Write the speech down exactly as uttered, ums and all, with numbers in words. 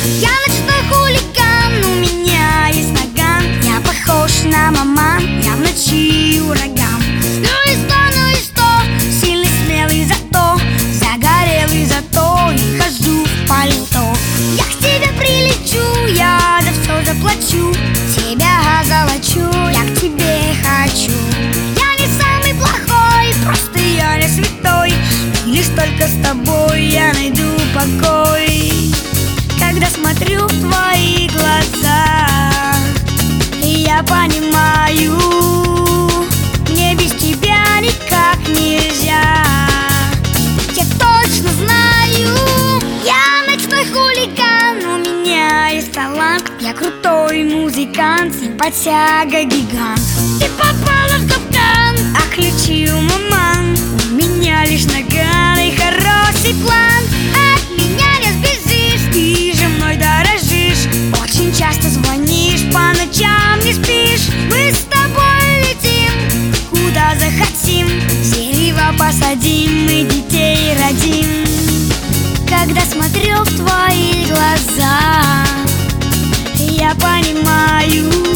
Я ночной хулиган, у меня есть наган. Я похож на маман, я в ночи ураган. Ну и что, ну и что, сильный, смелый, зато загорелый, зато и хожу в пальто. Я к тебе прилечу, я за все заплачу, тебя озолочу, я к тебе хочу. Я не самый плохой, просто я не святой, и лишь только с тобой я найду покой. Когда смотрю в твои глаза, я понимаю, мне без тебя никак нельзя. Я точно знаю, я ночной хулиган, у меня есть талант. Я крутой музыкант, симпатяга гигант. Ты попала в капкан, а ключи у маман. У меня лишь наган и хороший план. От меня не сбежишь, ты же мной дорожишь. Очень часто звонишь, по ночам не спишь. Мы с тобой летим, куда захотим. Дерево посадим и детей родим. Когда смотрю в твои глаза, я понимаю,